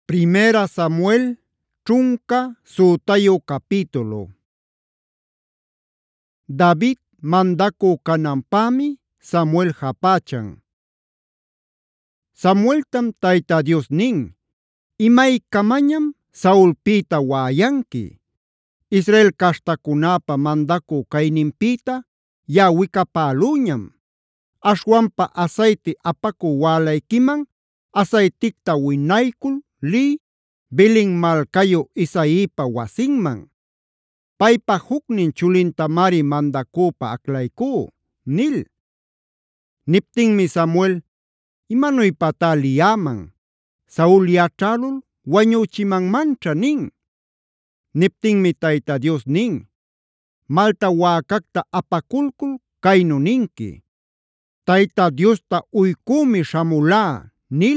Primera Samuel ćhunka sutayu capítulo. David mandacü cananpämi Samuel japachan. Samueltam Tayta Dios nin: “¿Imaykamañam Saulpïta waꞌayanki? Israel caśhtacunäpa mandacü cayninpïta yaꞌa wicapälüñam. Aśhwanpa asayte apacü wälayquiman asayticta winaycul liy Belen malcayu Isaipa wasinman. Paypa jucnin chulintamari mandacüpa aclaycú” nil. Niptinmi Samuel: “¿Imanuypatá liyäman? Saul yaćhälul wañüchimanmanćha” nin. Niptinmi Tayta Dios nin: “Malta wäcacta apakulcul caynu ninqui: ‘Tayta Diosta uykümi śhamulá’ nil.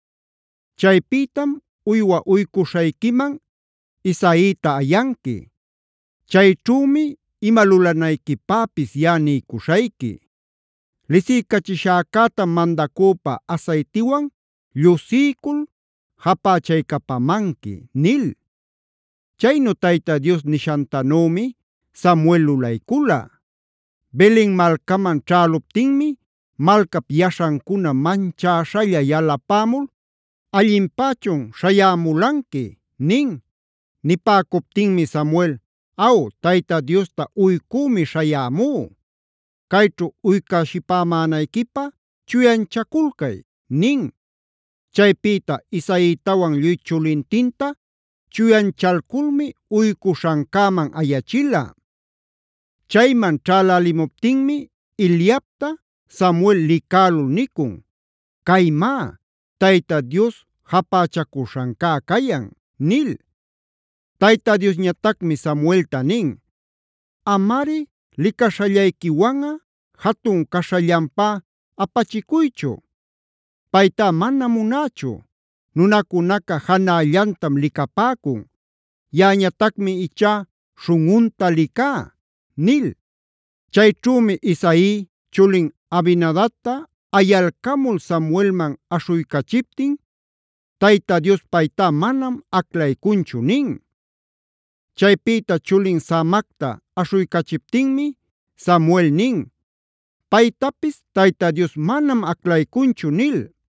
Chaypïtam uywa uycuśhayquiman Isaita ayanqui. Chayćhümi ima lulanayquipäpis yaꞌa niycuśhayqui. Lisiycachishäcätam mandacüpa asaytiwan llusiycul japächaycapamanqui” nil. Chaynu Tayta Dios nishantanümi Samuel lulaycula. Belen malcaman ćhäluptinmi malcap yaśhancuna manchäśhalla yalapämul: “¿Allinpächun śhayämulanqui?” nin. Nipäcuptinmi Samuel: “Aw, Tayta Diosta uykümi śhayämú. Kayćhu uykashipämänayquipaq chuyanchakulcay” nin. Chaypïta Isaitawan lluy chulintinta chuyanchalkulmi uycuśhancäman ayachila. Chayman ćhälälimuptinmi Eliabta Samuel licälul nicun: “Kaymá Tayta Dios japächacuśhancá cayan” nil. Tayta Diosñatacmi Samuelta nin: “Amari licaśhallayquiwanꞌa jatun kaśhallanpá apachikuychu. Paytá manam munächu. Nunacunaca janällantam licapäcun. Yaꞌañatacmi ichá śhunꞌunta licá” nil. Chayćhümi Isai chulin Abinadabta ayalcamul Samuelman aśhuykachiptin: “Tayta Dios paytá manam aclaycunchu” nin. Chaypïta chulin Samacta aśhuykachiptinmi Samuel nin: “Paytapis Tayta Dios manam aclaycunchu” nil.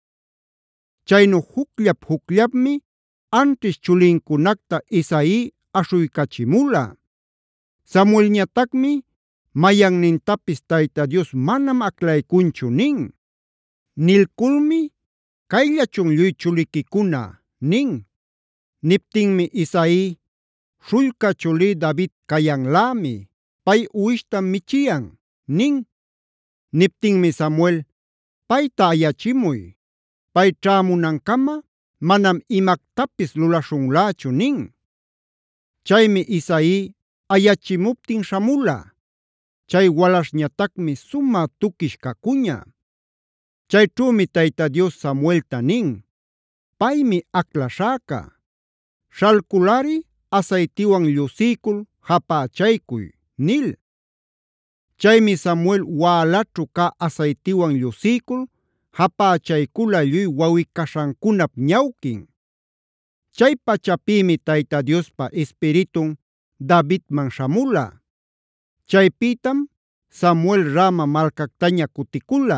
Chaynu jucllap-jucllapmi anćhish chulincunacta Isai aśhuykachimula. Samuelñatacmi mayannintapis Tayta Dios manam aclaycunchu nin. Nilculmi: “¿Kayllachun lluy chuliquicuna?” nin. Niptinmi Isai: “Śhullca chulí David cayanlämi. Pay uwishtam michiyan” nin. Niptinmi Samuel: “Payta ayachimuy. Pay ćhämunancama manam imactapis lulaśhunlächu” nin. Chaymi Isai ayachimuptin śhamula. Chay walaśhñatacmi sumä tuquish cacuña. Chayćhümi Tayta Dios Samuelta nin: “Paymi aclaśhäca. Śhalculari asaytiwan llusiycul japächaycuy” nil. Chaymi Samuel wälaćhu cä asaytiwan llusiycul japächaycula lluy wawꞌi-caśhancunap ñawquin. Chay pachapïmi Tayta Diospa Ispiritun Davidman śhamula. Chaypïtam Samuel Rama malcactaña cuticula.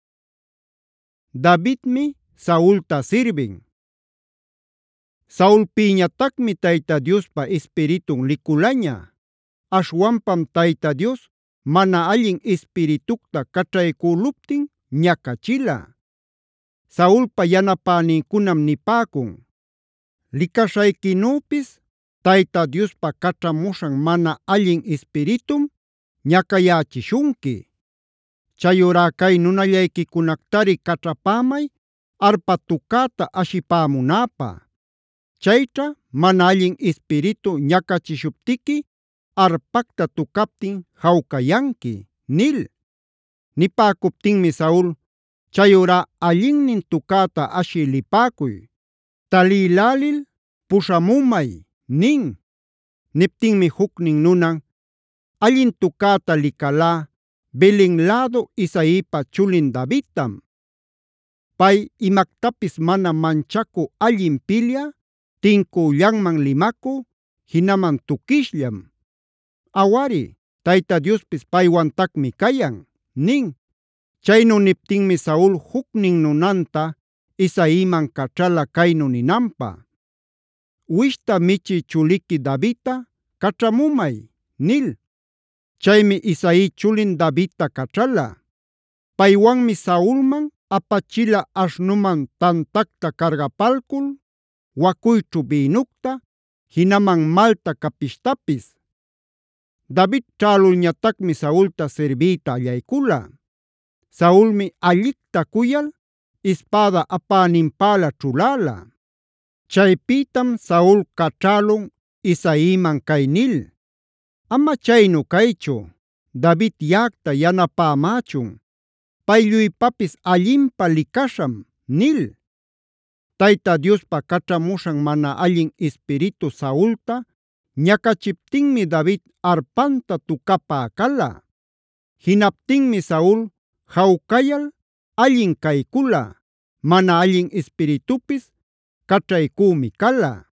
Davidmi Saulta sirbin. Saulpïñatacmi Tayta Diospa Ispiritun liculaña. Aśhwanpam Tayta Dios mana allin ispiritucta caćhaycüluptin ñacachila. Saulpa yanapänincunam nipäcun: “Licaśhayquinüpis Tayta Diospa caćhamuśhan mana allin ispiritum ñacayächishunqui. Chayurá cay nunallayquicunactari caćhapämay arpa tucäta ashipämunäpä. Chayćha mana allin ispiritu ñacachishuptiqui arpacta tucaptin jawcayanqui” nil. Nipäcuptinmi Saul: “Chayurá allinnin tucäta ashiy lipäcuy. Talïlälil puśhamumay” nin. Niptinmi jucnin nunan: “Allin tucäta licalá Belen lädu Isaipa chulin Davidtam. Pay imactapis mana manchacü allin pilyä, tincüllanman limacü, jinaman tuquishllam. Awari, Tayta Diospis paywantacmi cayan” nin. Chaynu niptinmi Saul jucnin nunanta Isaiman caćhala caynu ninanpä: “Uwishta michiy chuliqui Davidta caćhamumay” nil. Chaymi Isai chulin Davidta caćhala. Paywanmi Saulman apachila aśhnuman tantacta cargapalcul, wacuyćhu bïnucta, jinaman malta capishtapis. David ćhälulñatacmi Saulta sirbiyta allaycula. Saulmi allicta cuyal ispäda apäninpäla ćhuläla. Chaypïtam Saul caćhälun Isaiman cay nil: “Ama chaynu caychu, David yaꞌacta yanapämächun. Pay lluypapis allinpä licaśham” nil. Tayta Diospa caćhamuśhan mana allin ispiritu Saulta ñacachiptinmi David arpanta tukapä cala. Jinaptinmi Saul jawcayal allin caycula, mana allin ispiritupis caćhaycümi cala.